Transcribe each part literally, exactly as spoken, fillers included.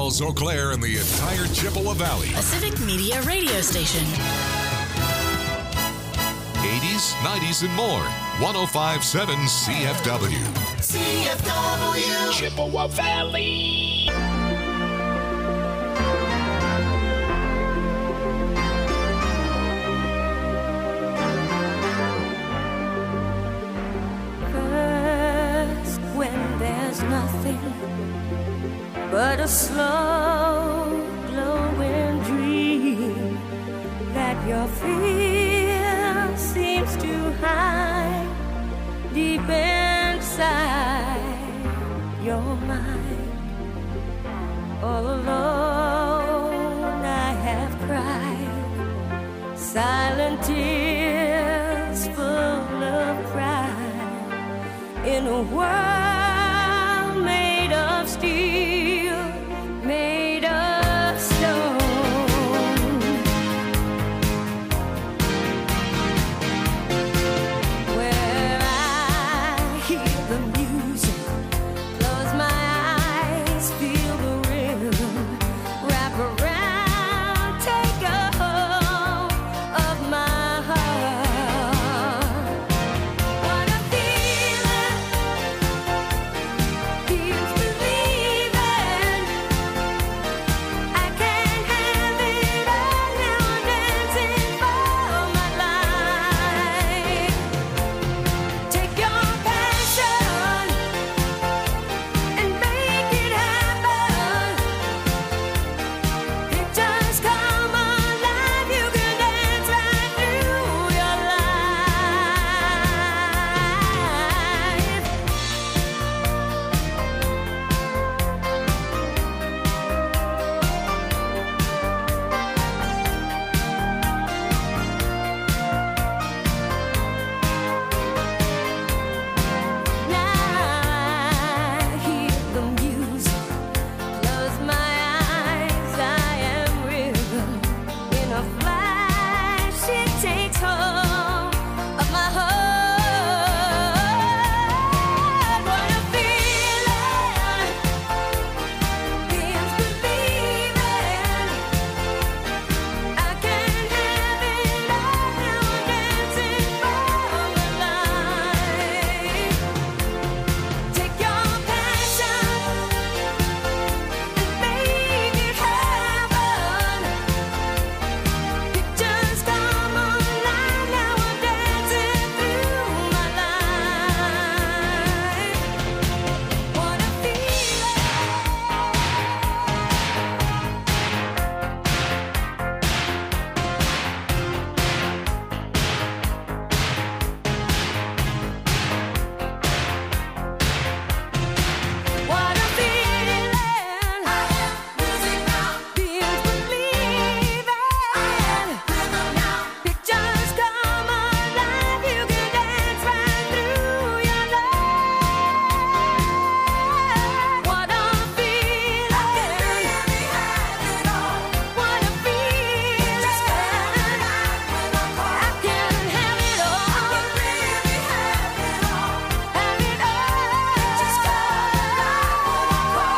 Falls, Eau Claire, and the entire Chippewa Valley. A Civic Media radio station. eighties, nineties, and more. one oh five point seven C F W. C F W. Chippewa Valley. First, when there's nothing but a slow, glowing dream that your fear seems to hide deep inside your mind. All alone I have cried silent tears full of pride in a world made of steel, made of stone. Where I hear the music, close my eyes, feel the rhythm, wrap around, take a hold of my heart. What a feeling, feels believing. I can't have it all now, dancing for my life. Take your passion and make it happen. Pictures come alive, you can dance right through your Now I hear the music, close my eyes, I am rhythm. In a flash, it takes hold of my heart. What a feeling, feels believing. I can't have it all now, dancing for my life. Take your passion and make it happen. Pictures come alive, now I'm dancing through my life. What a feeling. What a feeling. I am music now. Feels believing. I am rhythm now. Pictures come alive. You can dance right through your life. What a feeling. I can really have it all. What a feeling. Just come alive when I'm caught. I can have it all. I can really have it all. Have it all. Just come alive when I'm caught.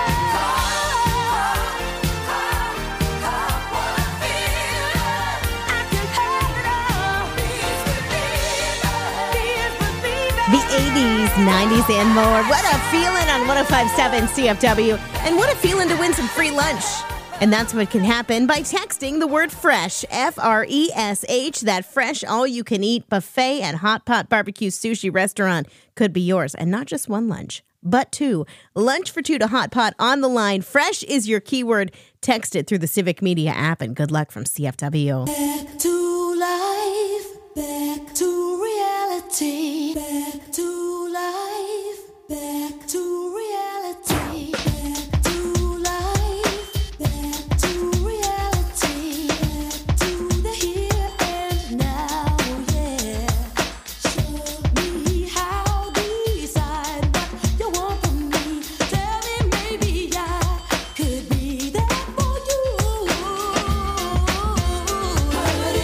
Caught, caught, caught, caught. What a feeling. I can have it all. Please believe it. Please believe it. The eighties, nineties, and more. What a feeling on one oh five point seven C F W. And what a feeling to win some free lunch. And that's what can happen by texting the word FRESH, F R E S H. That fresh, all-you-can-eat buffet and hot pot barbecue sushi restaurant could be yours. And not just one lunch, but two. Lunch for two to hot pot on the line. Fresh is your keyword. Text it through the Civic Media app. And good luck from C F W. Back to life, back to reality, back to life, back to reality, back to life, back to reality, back to the here and now, yeah. Show me how, decide what you want from me. Tell me maybe I could be there for you. Put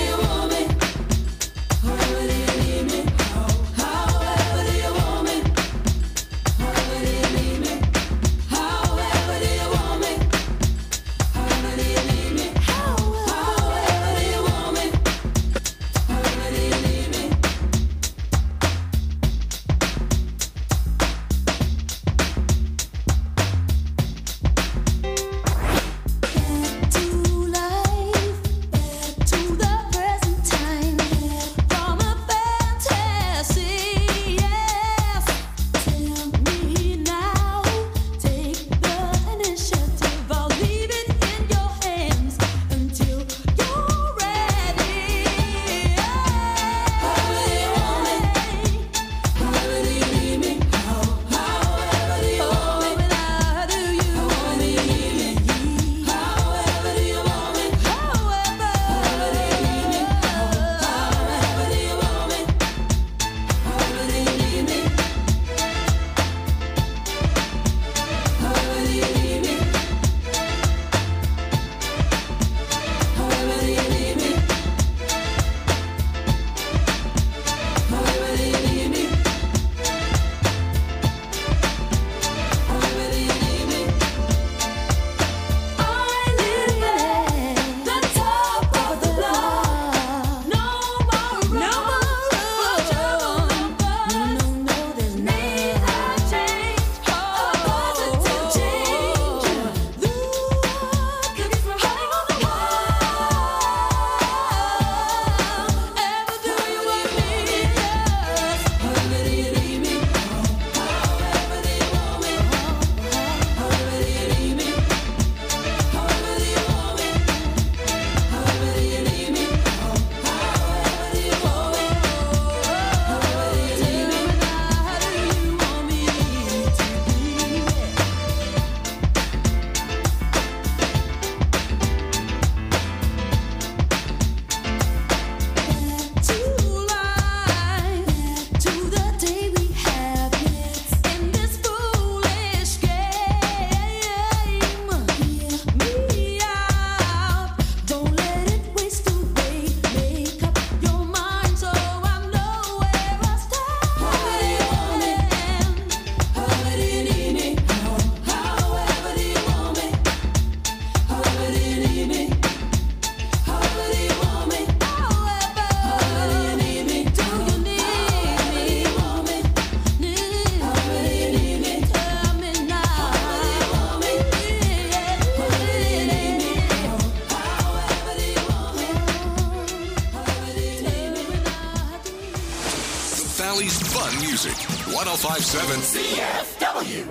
music. one oh five point seven C F W.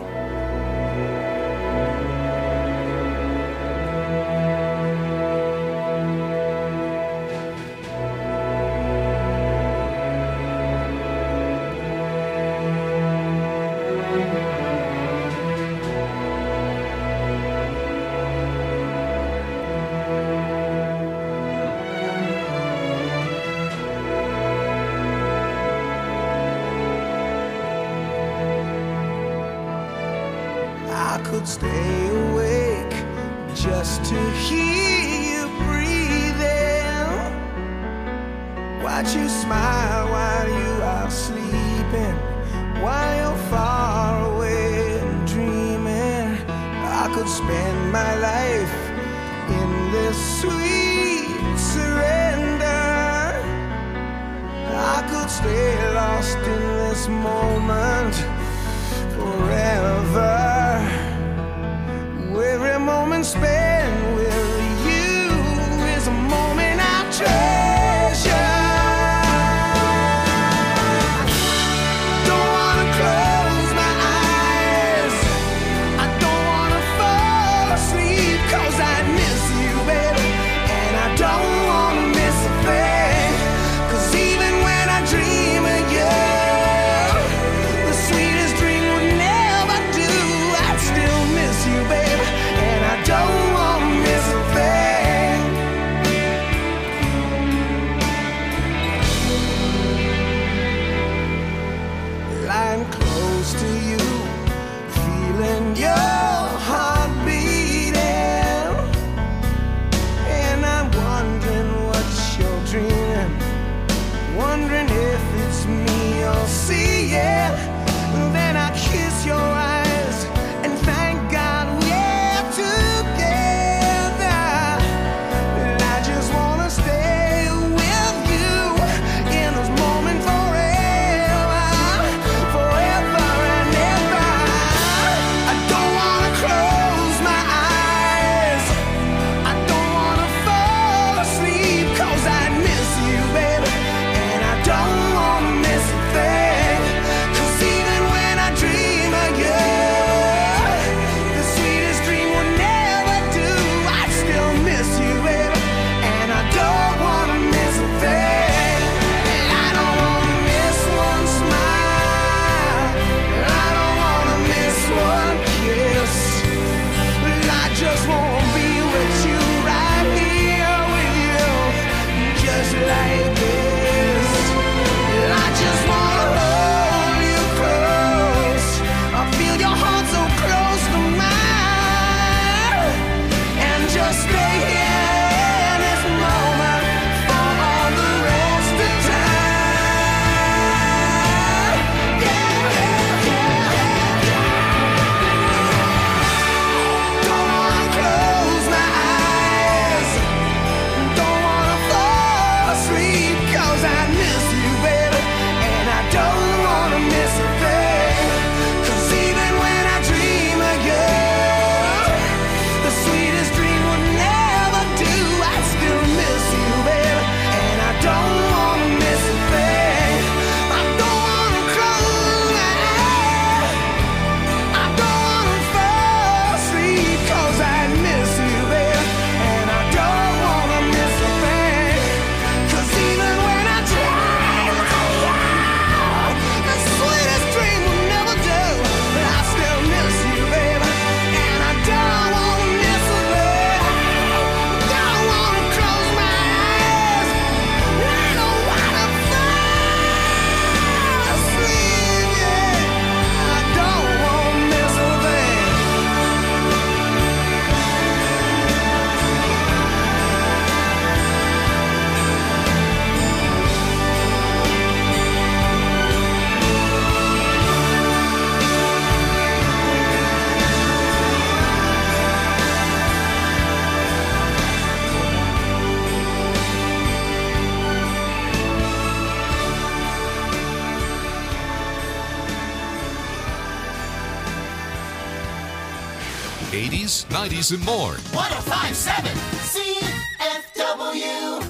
Stay awake just to hear you breathing. Watch you smile while you are sleeping, while you're far away and dreaming. I could spend my life in this sweet surrender. I could stay lost in this moment forever. Every moment spent with you is a moment I treasure. Don't wanna close my eyes, I don't wanna fall asleep, 'cause I miss you, baby, and I don't wanna miss a thing. 'Cause even when I dream of you, the sweetest dream would never do. I'd still miss you, baby, and I don't want to miss a thing. Lying close to you, feeling your heart beating, and I'm wondering what you're dreaming, wondering if it's me you're seeing. Then I kiss your eyes and thank God we're together. And I just wanna stay with you in this moment forever, forever and ever. I don't wanna close my eyes, I don't wanna fall asleep, 'cause I miss you, baby, and I don't wanna miss a thing. 'Cause even when I dream of you, the sweetest dream will never do. I still miss you, baby, and I don't wanna miss a thing. I don't wanna miss one smile, I don't wanna miss one kiss. I just wanna be with you, right here with you, just like this. I just wanna hold you close, I feel your heart so close to mine, and just stay here in this moment for all the rest of time. Yeah, yeah, yeah, yeah. Don't wanna close my eyes, don't wanna fall asleep, 'cause I miss you, baby, and I don't wanna miss a thing. 'Cause even when I dream of you, the sweetest dream would never do. I still miss you, baby, and I don't wanna miss a thing. I don't wanna close my eyes, I don't wanna fall asleep, 'cause I miss you, baby, and I don't wanna miss a thing. 'Cause even when I dream of you, the sweetest dream will never do. But I still miss you, baby, and I don't wanna miss a thing. Don't wanna close my eyes, I don't wanna fall asleep, yeah. I don't wanna miss a thing. eighties, nineties, and more. one oh five point seven C F W.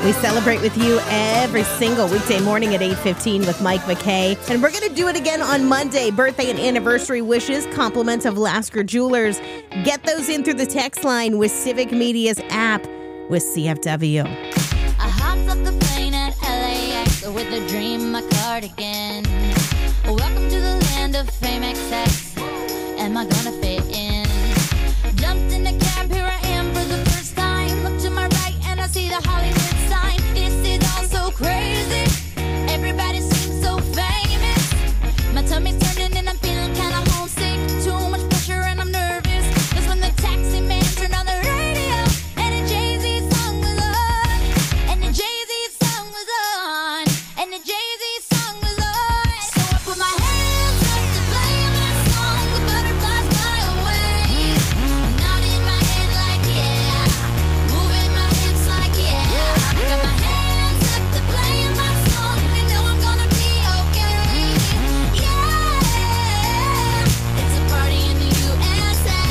We celebrate with you every single weekday morning at eight fifteen with Mike McKay. And we're going to do it again on Monday. Birthday and anniversary wishes, compliments of Lasker Jewelers. Get those in through the text line with Civic Media's app with C F W. I hopped up the plane at L A X with a dream, my cardigan. Welcome to the land of fame excess. Am I gonna fit in? Jumped in the cab, here I am for the first time. Look to my right and I see the Hollywood sign. This is all so crazy. Everybody seems so famous. My tummy's turning and I'm feeling kinda homesick. Too much pressure and I'm nervous. That's when the taxi man turned on the radio and a Jay-Z song was on. And the Jay-Z song was on. And the Jay-Z song was on. So I put my hands up to play my song. The butterflies fly away. Nodding my head like yeah. Moving my hips like yeah. I got my hands up to play my song. I know I'm gonna be okay. Yeah. It's a party in the U S A.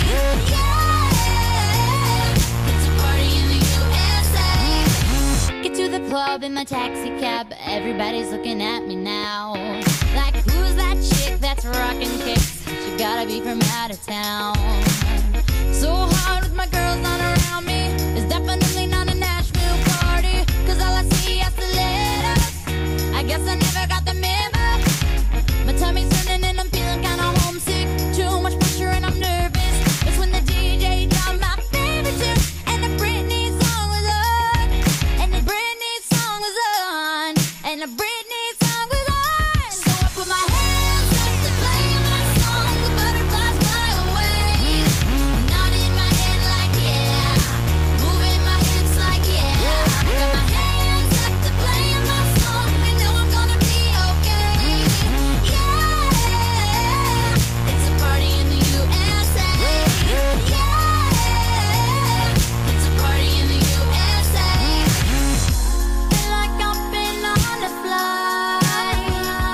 Yeah. It's a party in the U S A. Get to the club in my taxi cab. Everybody's looking at me now. Like, who's that chick that's rocking kicks? She gotta be from out of town. So hard with my girls not around me. It's definitely not a Nashville party. Cause all I see is stilettos. I guess I never got the memo. My tummy's turning and I'm feeling kinda homesick. Too much pressure and I'm nervous. It's when the D J dropped my favorite tune. And the Britney song was on. And the Britney song was on. And the Britney song was on. So I put my hands up to play my song. The butterflies fly away. Nodding my head like yeah. Moving my hips like yeah. I got my hands up to play my song. I know I'm gonna be okay. Yeah. It's a party in the U S A. Yeah. It's a party in the U S A. Feel like I've been on a flight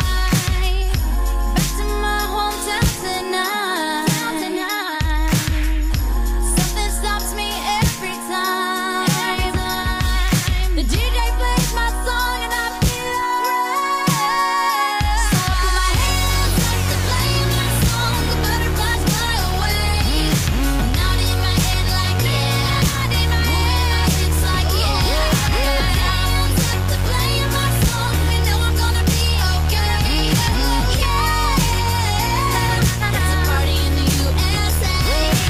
back to my hometown tonight. Something stops me every time. The D J plays my song and I feel alright. So I put my hands up to play my song. The butterflies fly away. Nodding my head like yeah. Moving my hips like yeah. I got my hands up to play my song. I know I'm gonna be okay. Yeah. It's a party in the U S A.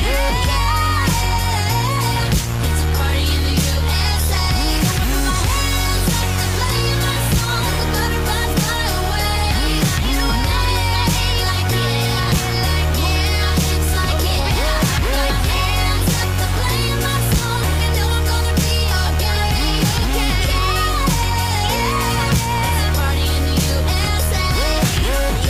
Yeah. It's a party in the U S A. I put my hands up to play my song. The butterflies fly away. Nodding my head like yeah. Moving my hips like yeah. I got my hands up to play my song. I know I'm gonna be okay. Yeah. It's a party in the U S A. Yeah. It's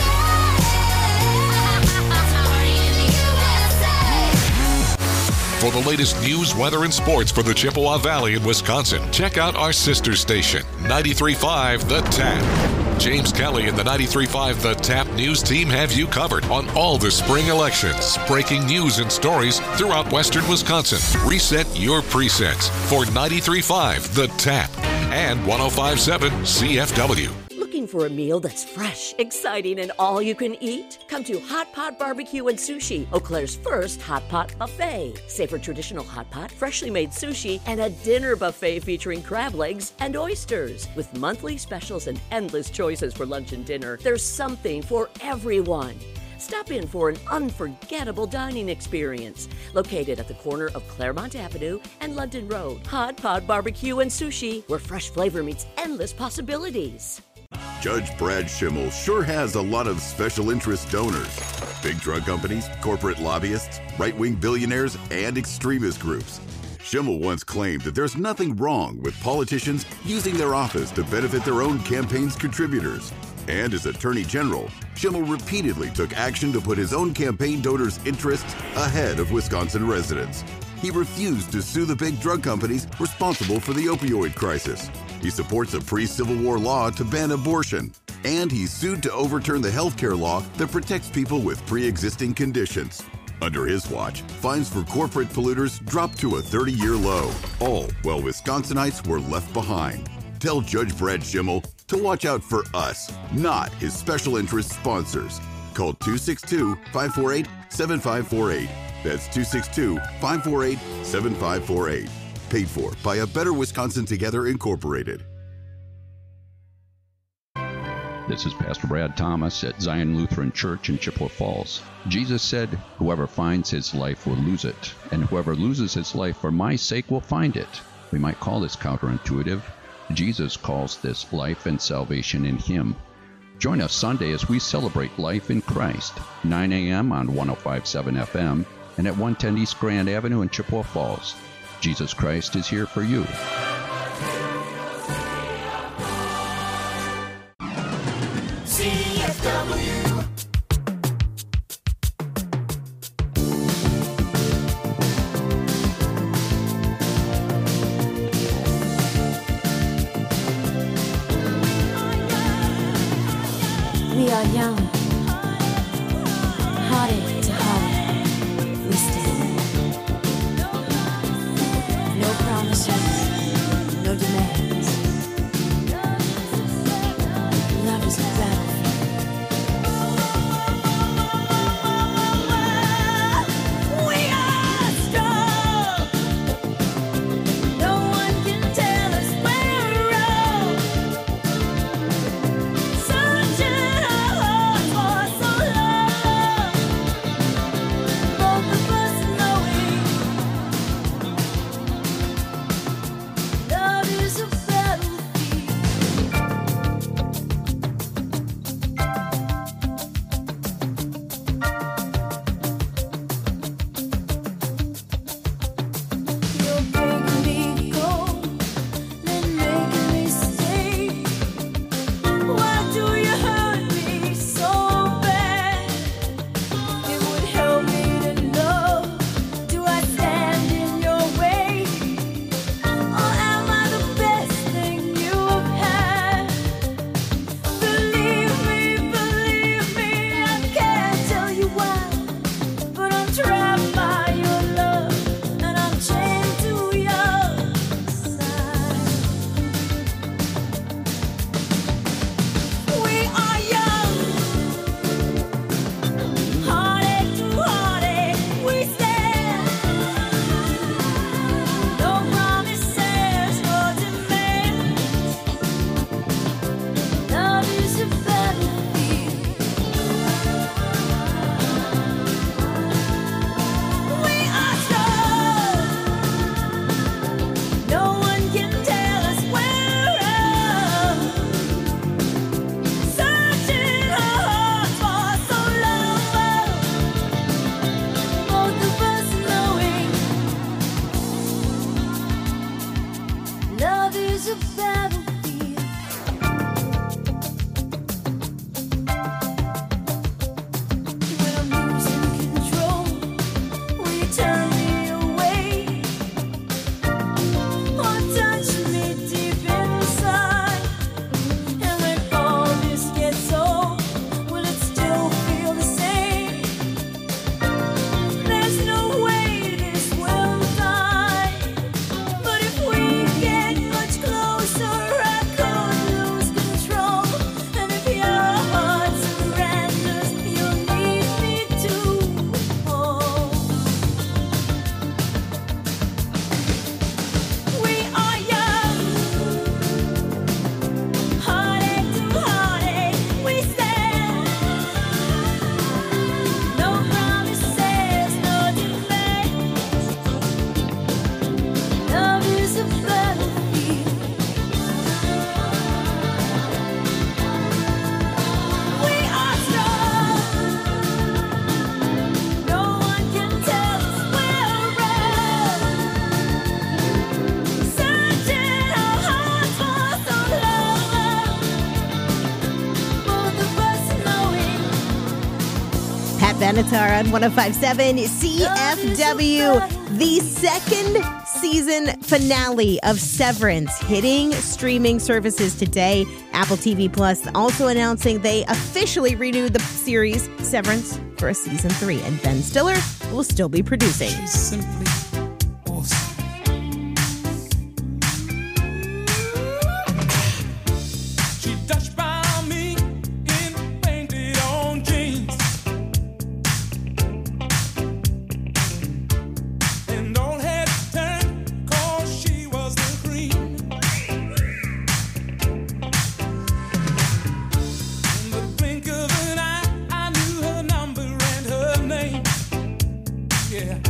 a party in the U S A. For the latest news, weather, and sports for the Chippewa Valley in Wisconsin, check out our sister station, ninety-three point five The Tap. James Kelly and the ninety-three point five The Tap News team have you covered on all the spring elections, breaking news and stories throughout western Wisconsin. Reset your presets for ninety-three point five The Tap and one oh five point seven C F W. Looking for a meal that's fresh, exciting, and all you can eat? Come to Hot Pot Barbecue and Sushi, Eau Claire's first hot pot buffet. Savor traditional hot pot, freshly made sushi, and a dinner buffet featuring crab legs and oysters. With monthly specials and endless choices for lunch and dinner, there's something for everyone. Stop in for an unforgettable dining experience. Located at the corner of Claremont Avenue and London Road. Hot Pot Barbecue and Sushi, where fresh flavor meets endless possibilities. Judge Brad Schimmel sure has a lot of special interest donors. Big drug companies, corporate lobbyists, right-wing billionaires, and extremist groups. Schimmel once claimed that there's nothing wrong with politicians using their office to benefit their own campaign's contributors. And as Attorney General, Schimmel repeatedly took action to put his own campaign donors' interests ahead of Wisconsin residents. He refused to sue the big drug companies responsible for the opioid crisis. He supports a pre-Civil War law to ban abortion. And he sued to overturn the health care law that protects people with pre-existing conditions. Under his watch, fines for corporate polluters dropped to a thirty-year low, all while Wisconsinites were left behind. Tell Judge Brad Schimmel to watch out for us, not his special interest sponsors. Call two six two, five four eight, seven five four eight. That's two six two, five four eight, seven five four eight. Paid for by A Better Wisconsin Together Incorporated. This is Pastor Brad Thomas at Zion Lutheran Church in Chippewa Falls. Jesus said, "Whoever finds his life will lose it, and whoever loses his life for my sake will find it." We might call this counterintuitive. Jesus calls this life and salvation in him. Join us Sunday as we celebrate life in Christ, nine a.m. on one oh five point seven F M and at one ten East Grand Avenue in Chippewa Falls. Jesus Christ is here for you. C F W. We are young, heartache to heartache, we stand. No promises, no demands. Love is a battlefield. We are strong. No one can tell us we're wrong. Searching our hearts for so long. Both of us knowing love is a battlefield. You're breaking me cold, then making me stay. Why do you hurt me so bad? It would help me to know. Do I stand in your way? Or am I the best thing you've had? Believe me, believe me, I can't tell you why. But I'm trapped by your love, and I'm chained to your side. We are young, heartache to heartache, we stand. No promises, no demands. Love is a battlefield. We are strong. No one can tell us we're wrong. Searching our hearts for so long. Both of us knowing love is a battlefield. When I'm losing control, will you turn me away? Or touch me deep inside? And when all this gets old, will it still feel the same? There's no way this will die. But if we get much closer, I could lose control. And if your heart surrenders, you'll need me to hold. We are young, heartache to heartache, we stand. No promises, no demands. Love is a battlefield. We are strong. No one can tell us we're wrong. Searching our hearts for so long. Both of us knowing Pat Benatar on one oh five point seven C F W. The second season finale of Severance hitting streaming services today. Apple T V Plus also announcing they officially renewed the series Severance for a season three, and Ben Stiller will still be producing. She's simply awesome. She touched by me in painted on jeans, and all had turned 'cause she was the cream. In the blink of an eye, I knew her number and her name. Yeah.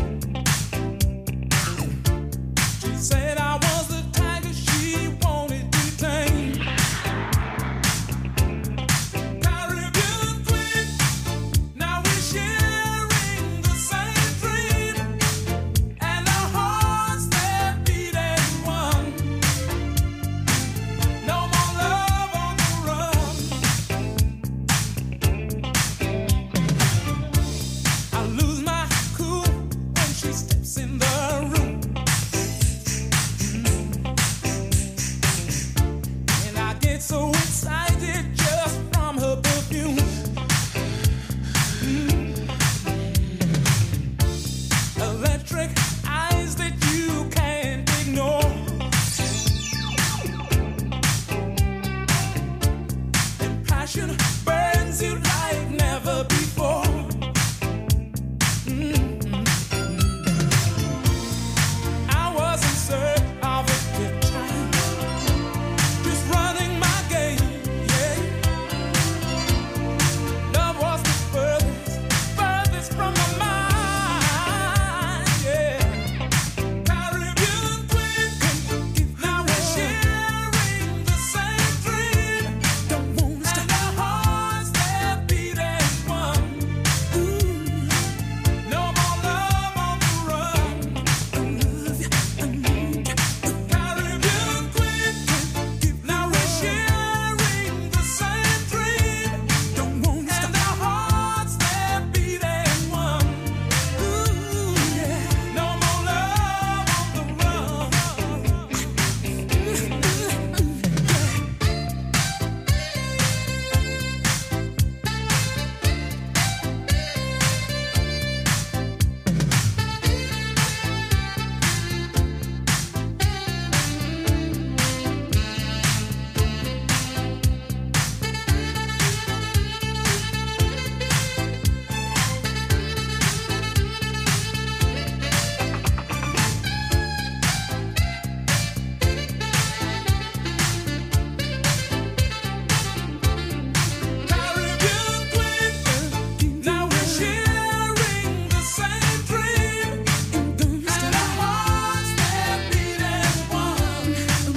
She said I was the tiger she wanted to tame. Caribbean queen, now we're sharing the same dream, and our hearts that beat as one. No more love on the run. I lose my cool when she steps in the room, and I get so excited just from her perfume. Mm. Electric eyes that you can't ignore, and passion burns you like never before. Mm. I was in search of a good time, just running my game, yeah. Love was the furthest, furthest from my mind, yeah. Caribbean queen, now we're sharing the same dream. Don't wanna stop. And our hearts that beat as one. Ooh. No more love on the run. I love you, I need you. Caribbean queen, now we're sharing the same dream. Don't wanna stop. And our hearts that beat as one. Ooh, yeah. No more love on the run. Caribbean queen, now we're sharing the same dream, and our hearts that beat as one.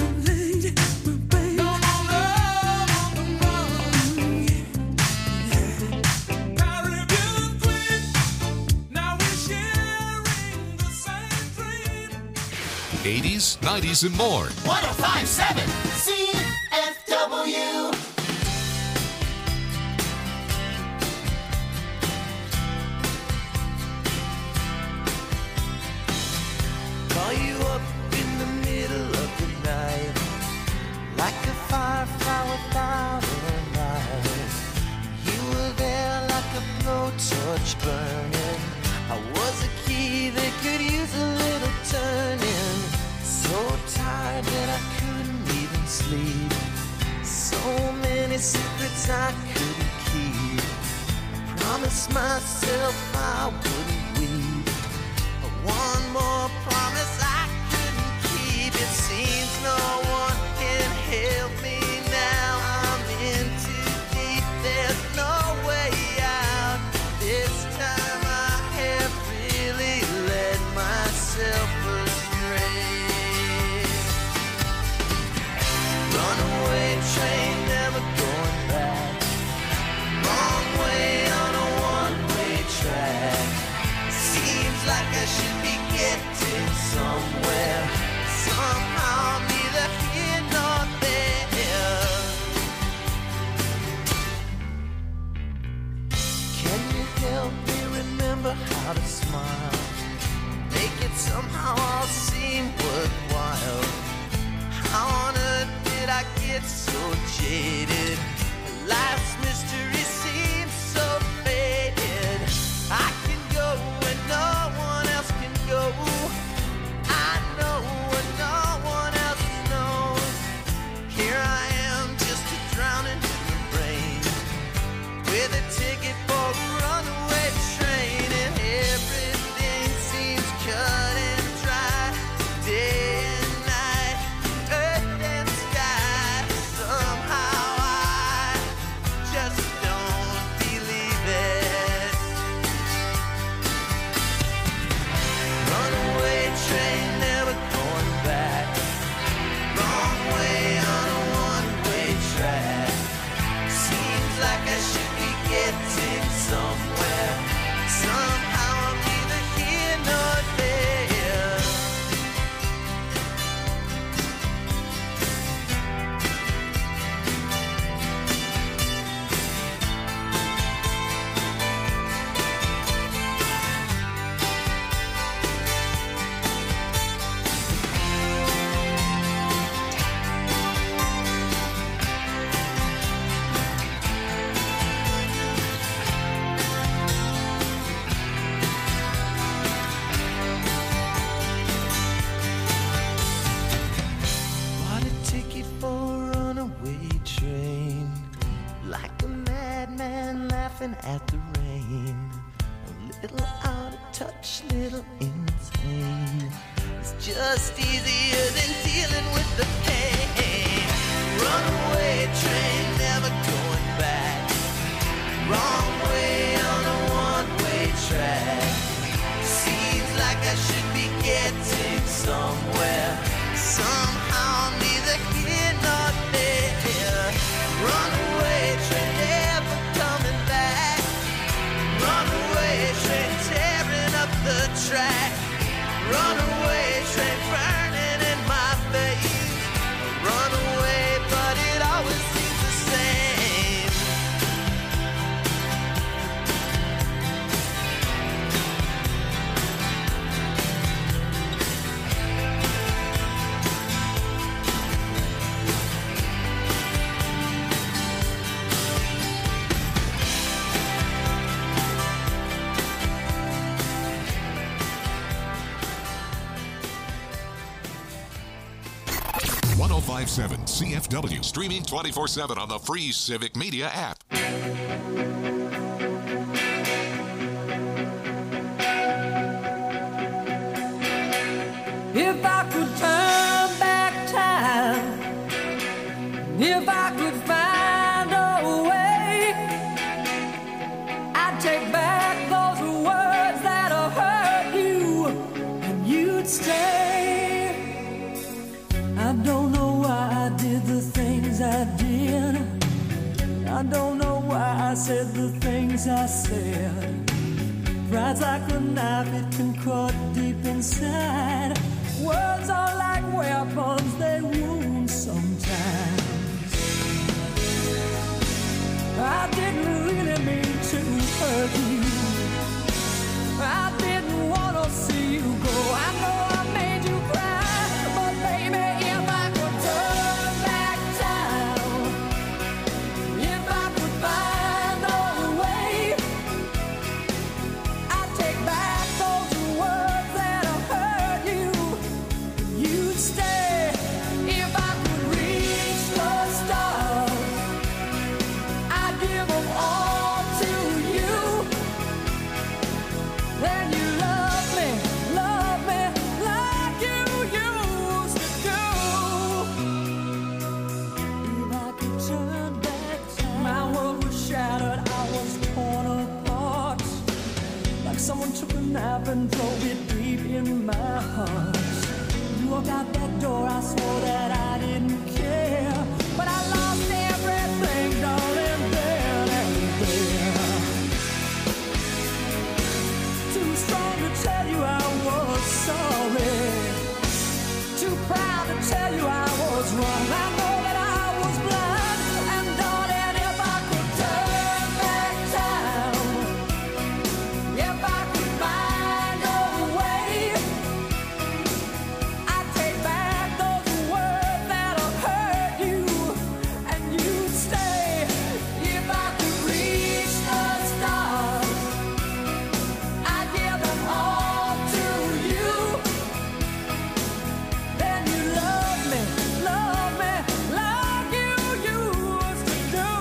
No more love on the run. Caribbean queen, now we're sharing the same dream. eighties, nineties, and more. one oh five point seven C F W. Call you up in the middle of the night, like a firefly without a light. You were there like a blowtorch burning. I was a key that could use a little turning. So tired that I couldn't even sleep. So many secrets I couldn't keep. Promised myself I wouldn't weep. But one more promise I couldn't keep. It seems no one can help me now. I'm in too deep, there's no way out. This time I have really led myself astray. Runaway train, never going back. Wrong way on a one-way track. Seems like I should be getting somewhere. Somehow neither here nor there. Can you help me remember how to smile? Make it somehow all seem worthwhile. How on earth did I get so jaded? Life's mystery seems so faded. at the rain. A little out of touch, little insane. It's just easier than dealing with the pain. Runaway train, never going back. Wrong way on a one-way track. Seems like I should be getting somewhere. Somehow neither here nor there. Runaway train, never coming back. Runaway train, tearing up the track. Runaway train, burning in my face. Runaway, but it always seems the same. one oh five point seven C F W, streaming twenty-four seven on the free Civic Media app. If I could turn back time, if I could find a way, I'd take back those words that have hurt you, and you'd stay. I don't know why I did the things I did. I don't know why I said the things I said. Pride's like a knife, it can cut deep inside. Words are like weapons, they wound sometimes. I didn't really mean to hurt you. I didn't want to see you go. I know I made you cry, but baby, if I could turn back time, if I could find a way, I'd take back those words that have hurt you. You'd stay. If I could reach the stars, I'd give them all to you. Then you love me, love me like you used to do. If I could turn back time, my world was shattered, I was torn apart. Like someone took a knife and drove it deep in my heart. You walked out that door, I swore that I didn't care. But I lost everything, darling, there and there. Too strong to tell you I was sorry. Too proud to tell you I was wrong. I know that I was blind. And darling, if I could turn back time, if I could find a way, I'd take back those words that have hurt you, and you'd stay. If I could reach the stars, I'd give them all to you. Then you love me, love me like you used to do.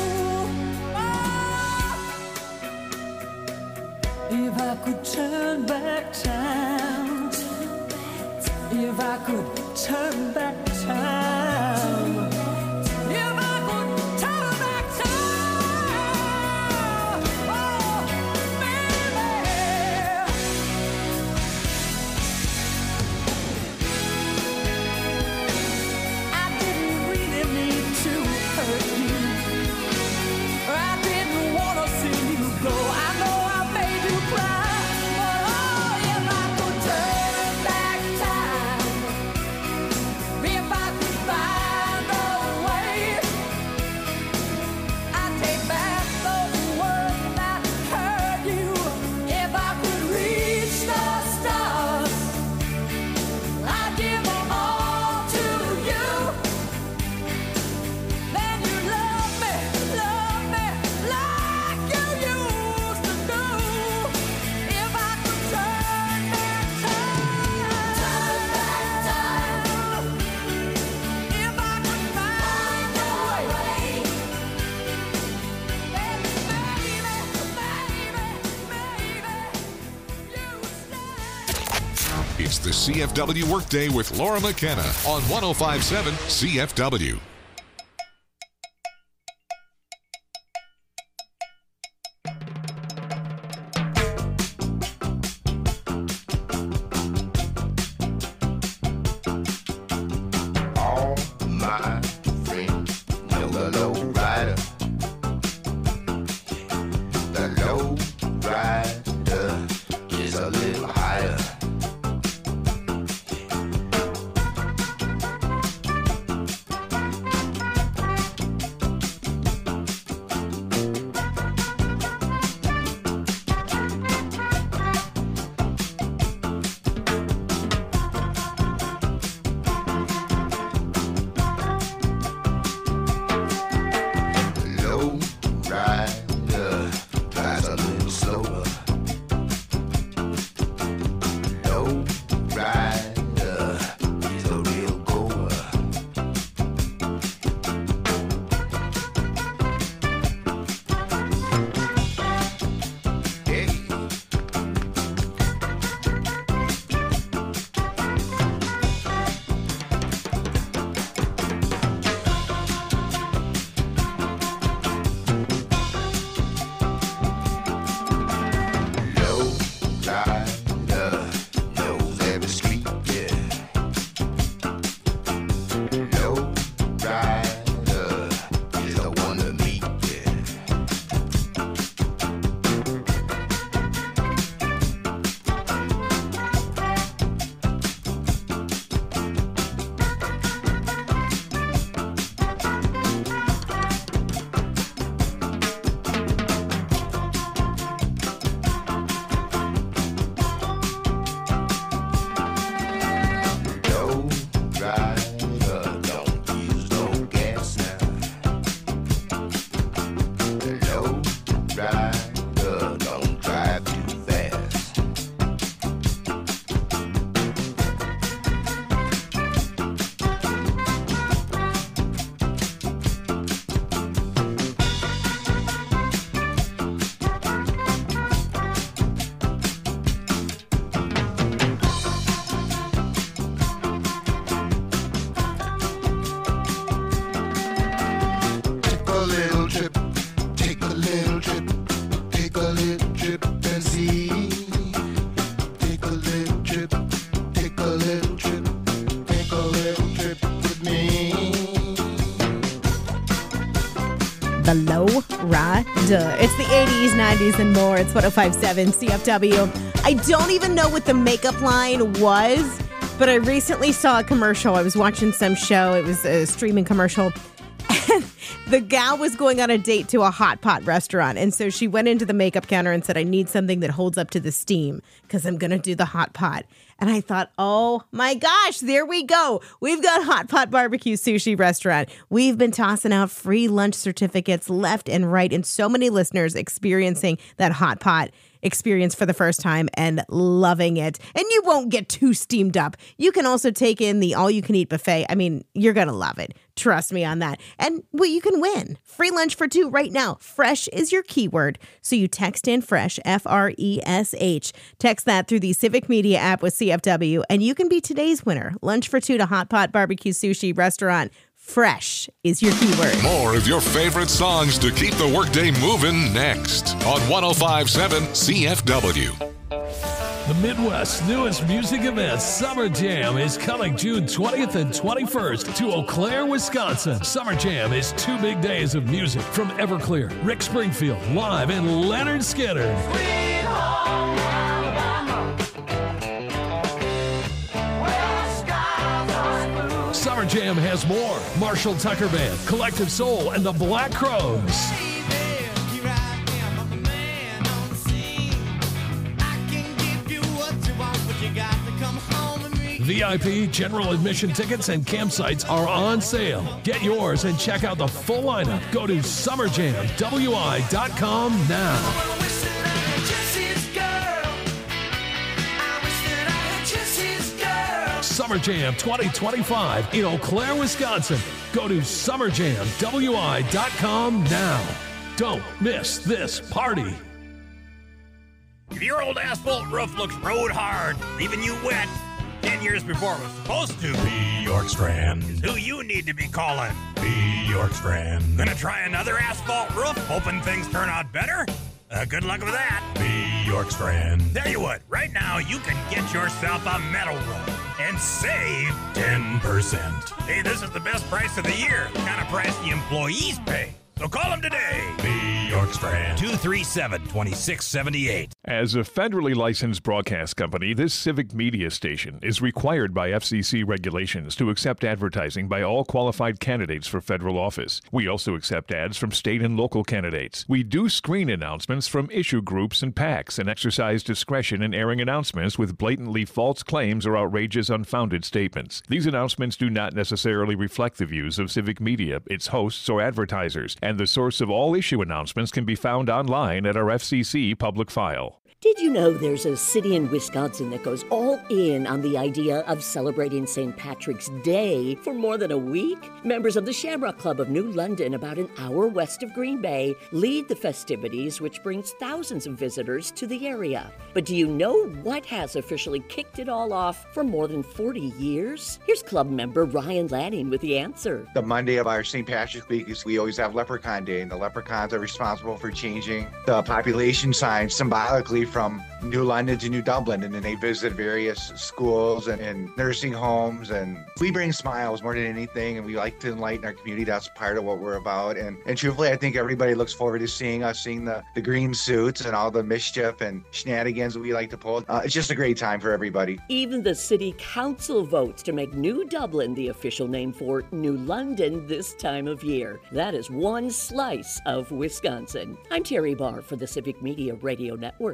Oh. If I could turn back time, if I could turn back time, if I could turn back time, oh, baby. I didn't really mean to hurt you. I didn't want to see you go. I know I made you cry, but oh, if I could turn back time, if I could It's the C F W Workday with Laura McKenna on one oh five point seven C F W. All my friends know the low rider. The low rider is a little higher. Low rider drives a little slower. Low rider is a real goer. Hey. Low rider knows every street, yeah. Low rider is the one to meet, yeah. Low rider don't use no gas now. Low rider don't drive too fast. Take a little trip, take a little trip, take a little trip and see. Take a little trip, take a little trip, take a little trip with me. The Low Rider. It's the eighties, nineties, and more. It's one oh five point seven C F W. I don't even know what the makeup line was, but I recently saw a commercial. I was watching some show. It was a streaming commercial. And the gal was going on a date to a hot pot restaurant. And so she went into the makeup counter and said, I need something that holds up to the steam because I'm going to do the hot pot. And I thought, oh my gosh, there we go. We've got Hot Pot Barbecue Sushi Restaurant. We've been tossing out free lunch certificates left and right, and so many listeners experiencing that hot pot experience for the first time and loving it. And you won't get too steamed up. You can also take in the all-you-can-eat buffet. I mean, you're going to love it. Trust me on that. And well, you can win. Free lunch for two right now. Fresh is your keyword. So you text in FRESH, F R E S H. Text that through the Civic Media app with C F W, and you can be today's winner. Lunch for two to Hot Pot Barbecue Sushi Restaurant. Fresh is your keyword. More of your favorite songs to keep the workday moving next on one oh five point seven C F W. The Midwest's newest music event, Summer Jam, is coming June twentieth and twenty-first to Eau Claire, Wisconsin. Summer Jam is two big days of music from Everclear, Rick Springfield, live, and Leonard Skinner. Summer Jam has more. Marshall Tucker Band, Collective Soul, and the Black Crows. V I P, general admission tickets, and campsites are on sale. Get yours and check out the full lineup. Go to summer jam w i dot com now. Summer Jam twenty twenty-five in Eau Claire, Wisconsin. Go to summer jam w i dot com now. Don't miss this party. If your old asphalt roof looks road hard, leaving you wet, ten years before it was supposed to be Yorkstrand. Is who you need to be calling. Be Yorkstrand. Gonna try another asphalt roof, hoping things turn out better? Uh, good luck with that. Be Yorkstrand. Tell you what, right now you can get yourself a metal roof and save ten percent. Hey, this is the best price of the year. The kind of price the employees pay. So call them today. Be Yorkstrand. two three seven, two six seven eight. As a federally licensed broadcast company, this civic media station is required by F C C regulations to accept advertising by all qualified candidates for federal office. We also accept ads from state and local candidates. We do screen announcements from issue groups and PACs and exercise discretion in airing announcements with blatantly false claims or outrageous unfounded statements. These announcements do not necessarily reflect the views of civic media, its hosts, or advertisers, and the source of all issue announcements can be found online at our F C C public file. Did you know there's a city in Wisconsin that goes all in on the idea of celebrating Saint Patrick's Day for more than a week? Members of the Shamrock Club of New London, about an hour west of Green Bay, lead the festivities, which brings thousands of visitors to the area. But do you know what has officially kicked it all off for more than forty years? Here's club member Ryan Lanning with the answer. The Monday of our Saint Patrick's Week is we always have Leprechaun Day, and the leprechauns are responsible for changing the population signs symbolically from New London to New Dublin, and then they visit various schools and, and nursing homes, and we bring smiles more than anything, and we like to enlighten our community. That's part of what we're about, and, and truthfully, I think everybody looks forward to seeing us, seeing the, the green suits and all the mischief and shenanigans that we like to pull. Uh, it's just a great time for everybody. Even the city council votes to make New Dublin the official name for New London this time of year. That is one slice of Wisconsin. I'm Terry Barr for the Civic Media Radio Network.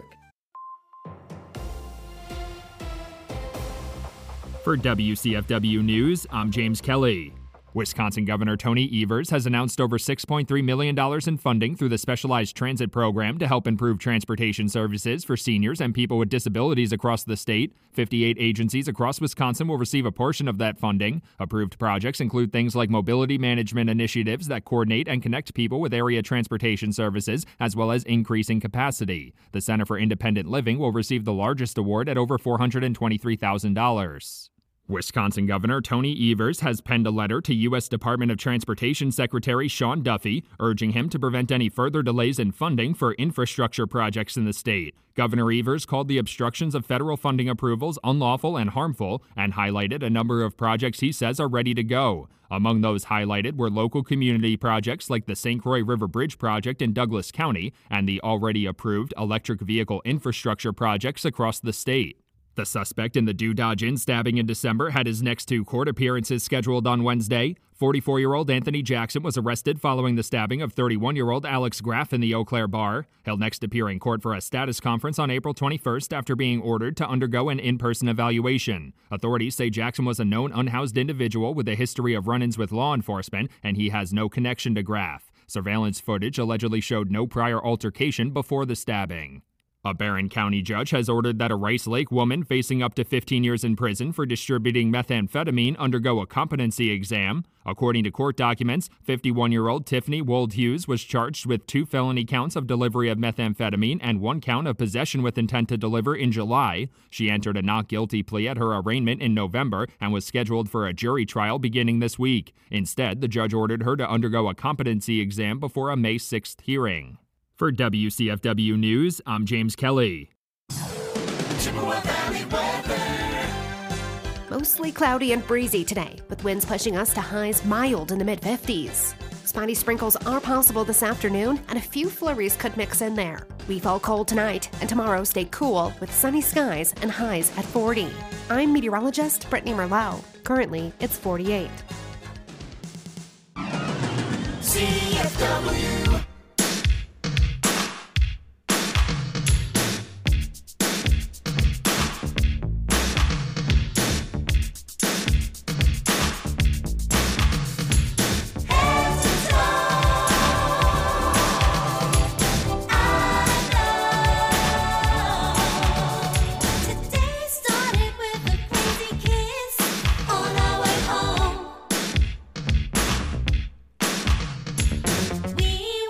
For W C F W News, I'm James Kelly. Wisconsin Governor Tony Evers has announced over six point three million dollars in funding through the Specialized Transit Program to help improve transportation services for seniors and people with disabilities across the state. fifty-eight agencies across Wisconsin will receive a portion of that funding. Approved projects include things like mobility management initiatives that coordinate and connect people with area transportation services, as well as increasing capacity. The Center for Independent Living will receive the largest award at over four hundred twenty-three thousand dollars. Wisconsin Governor Tony Evers has penned a letter to U S Department of Transportation Secretary Sean Duffy, urging him to prevent any further delays in funding for infrastructure projects in the state. Governor Evers called the obstructions of federal funding approvals unlawful and harmful, and highlighted a number of projects he says are ready to go. Among those highlighted were local community projects like the Saint Croix River Bridge project in Douglas County and the already approved electric vehicle infrastructure projects across the state. The suspect in the Do Dodge Inn stabbing in December had his next two court appearances scheduled on Wednesday. forty-four-year-old Anthony Jackson was arrested following the stabbing of thirty-one-year-old Alex Graff in the Eau Claire bar. He'll next appear in court for a status conference on April twenty-first after being ordered to undergo an in-person evaluation. Authorities say Jackson was a known unhoused individual with a history of run-ins with law enforcement, and he has no connection to Graff. Surveillance footage allegedly showed no prior altercation before the stabbing. A Barron County judge has ordered that a Rice Lake woman facing up to fifteen years in prison for distributing methamphetamine undergo a competency exam. According to court documents, fifty-one-year-old Tiffany Wold Hughes was charged with two felony counts of delivery of methamphetamine and one count of possession with intent to deliver in July. She entered a not guilty plea at her arraignment in November and was scheduled for a jury trial beginning this week. Instead, the judge ordered her to undergo a competency exam before a May sixth hearing. For W C F W News, I'm James Kelly. Chippewa Valley weather. Mostly cloudy and breezy today, with winds pushing us to highs mild in the mid fifties. Spotty sprinkles are possible this afternoon, and a few flurries could mix in there. We fall cold tonight, and tomorrow stay cool with sunny skies and highs at forty. I'm meteorologist Brittany Merlot. Currently, it's forty-eight. C F W. We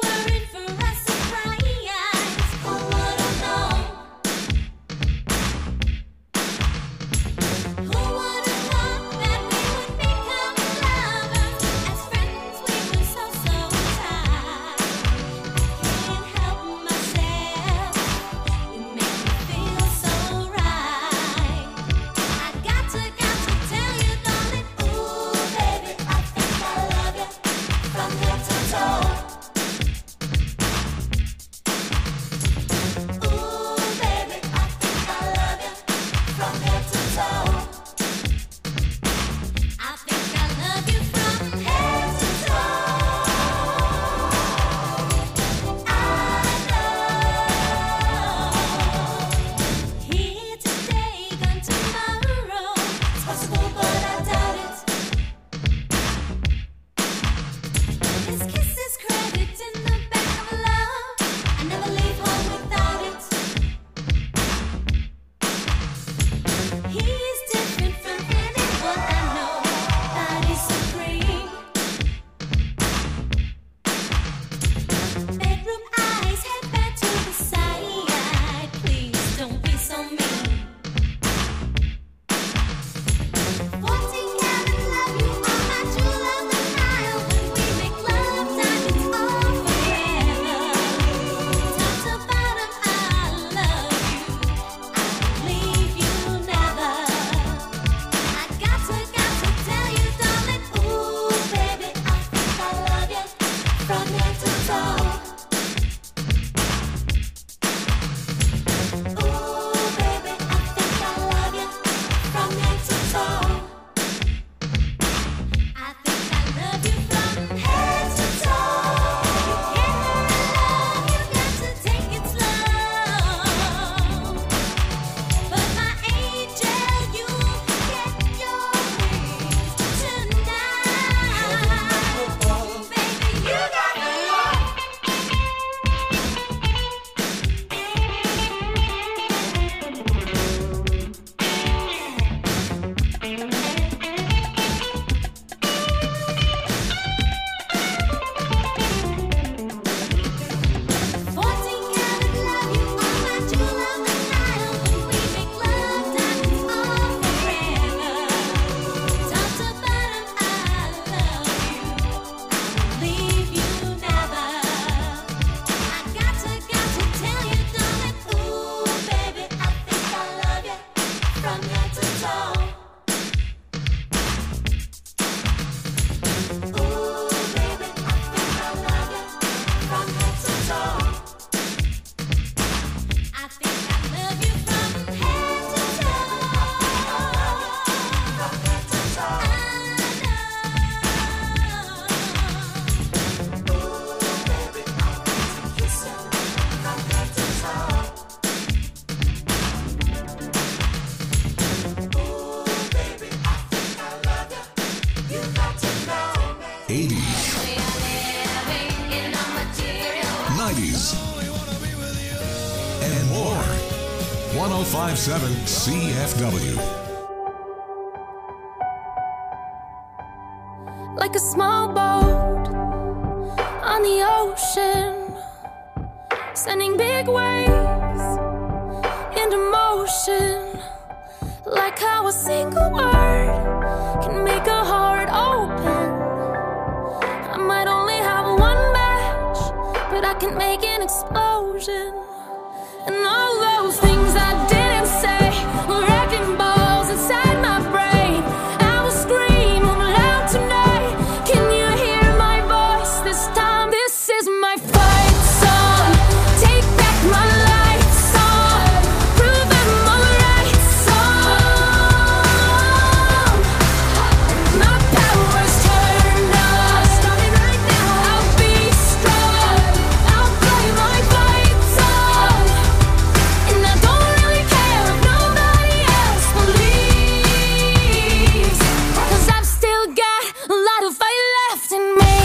news, and more. one oh five point seven C F W. Like a small boat on the ocean, sending big waves into motion. Like how a single word can make a heart open. I might only have one match, but I can make an explosion. And all those things I didn't say were wrecking balls inside my brain. I will scream loud tonight. Can you hear my voice this time? This is my fight song. Take back my life song. Prove I'm alright song. My power's turned on. Starting right now. I'll be strong. I'll play my fight song. And I don't really care if nobody else believes. Cause I've still got a lot of fight left in me.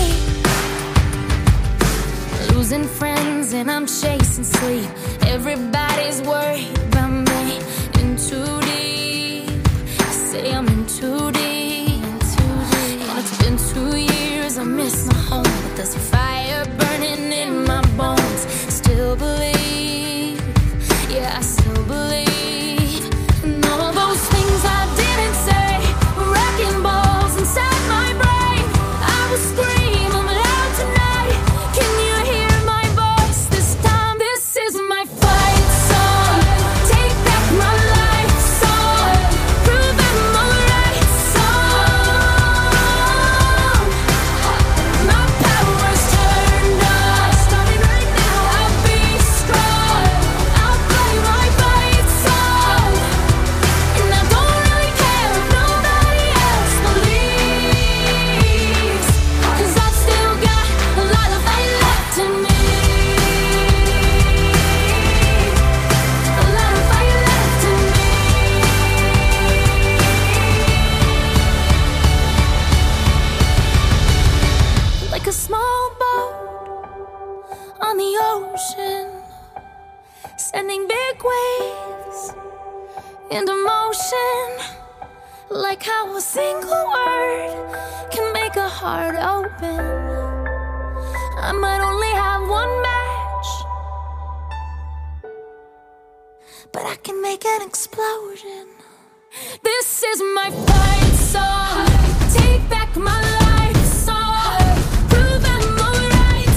Losing friends and I'm chasing sleep. Everybody's worried about me. In too deep. Say I'm in too deep. And it's been two years, I miss my home. But there's a fire burning in my bones. Still believe. Yeah, I still believe. And all those things I didn't say were wrecking balls inside my brain. I will scream I'm loud tonight. Can you hear my voice this time? This is my fight song. Take back my life song. Prove I'm alright song. My power's turned on. Starting right now. I'll be strong. I'll play my fight song. And I don't really care if nobody else believes. Cause I've still got a lot of fight left in me. A lot of fight left in me. Like a small boat on the ocean, sending big waves into motion. Like how a single word can make a heart open. I might only have one match, but I can make an explosion. This is my fight song. Take back my life song. Prove I'm alright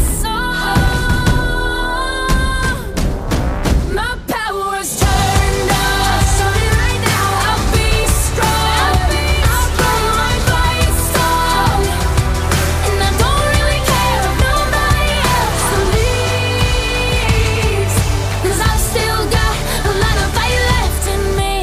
song. My power's turned on. Starting right now. I'll be strong. I'll play my fight song. And I don't really care if nobody else believes. Cause I've still got a lot of fight left in me.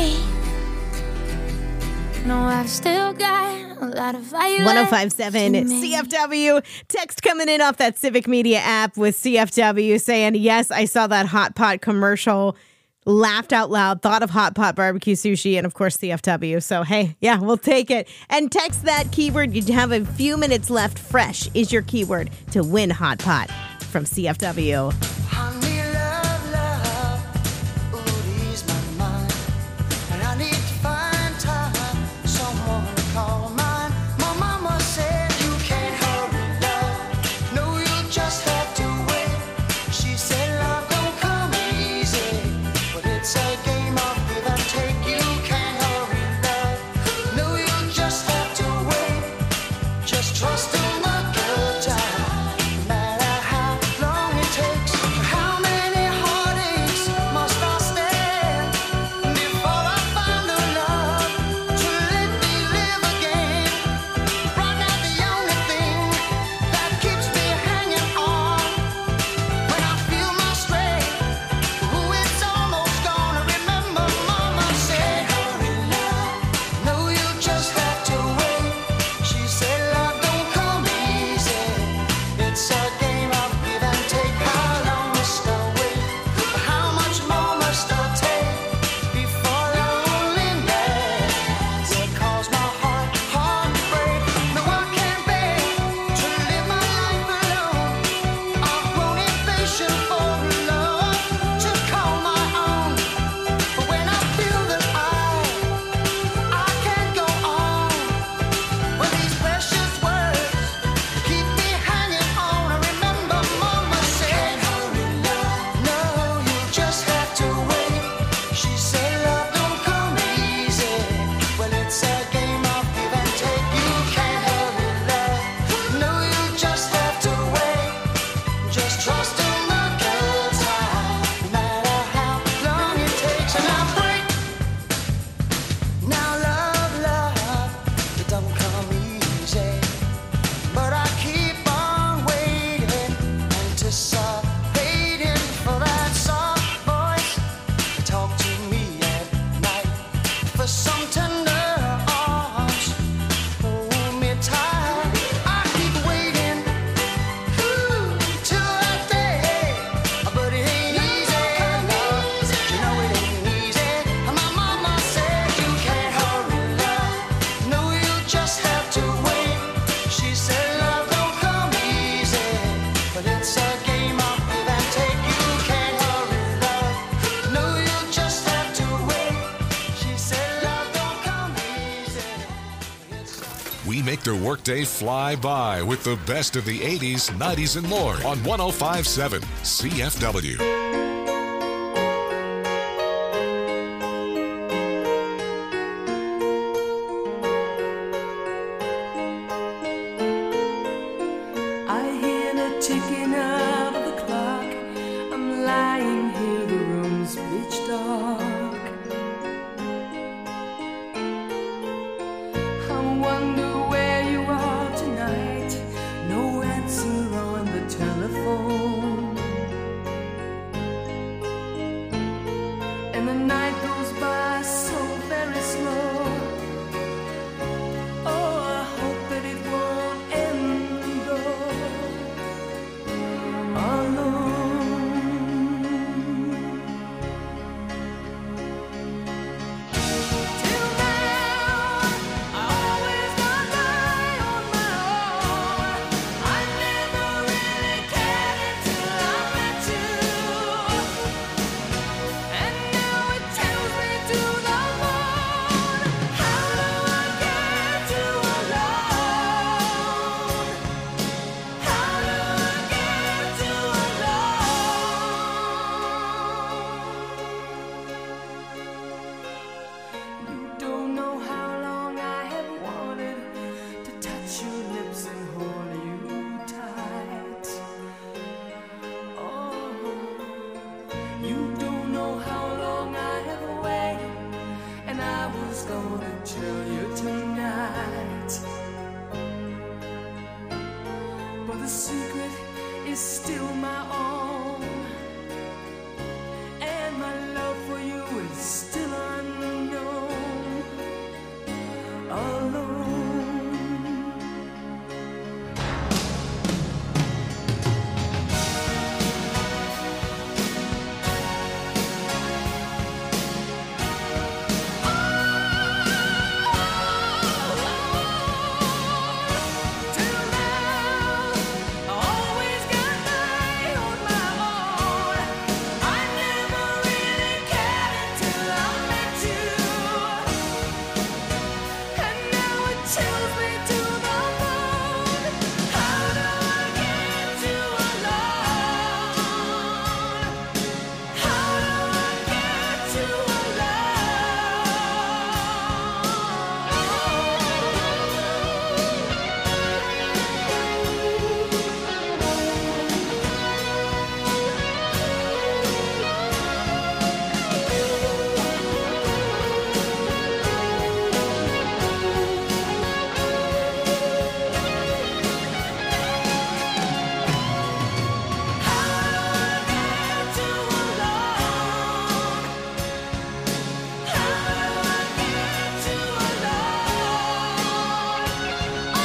No, I've still got a lot of fight one oh left five point seven in me. C F W. Text coming in off that Civic Media app with C F W saying, yes, I saw that Hot Pot commercial, laughed out loud, thought of Hot Pot barbecue sushi, and of course C F W. So, hey, yeah, we'll take it. And text that keyword. You have a few minutes left. Fresh is your keyword to win Hot Pot from C F W. Honey, love, love, ooh, ease my mind. And I need to find time, someone to call mine. My mama said you can't hurry, love. No, you just have to wait. She said love don't come easy, but it's a game of give and take. You can't hurry, love. No, you just have to wait. Just trust in the good time, no matter how long it takes. for some tender arms. Hold me tight. I keep waiting ooh, till that day, but it ain't easy. No, you know it ain't easy. My mama said you can't hurry love. No, you just have to wait. She said love don't come easy, but it's a game of give and take. You can't hurry love. No, you just have to wait. She said love don't come easy. We make their workday fly by with the best of the eighties, nineties, and more on one oh five point seven C F W. I hear the ticket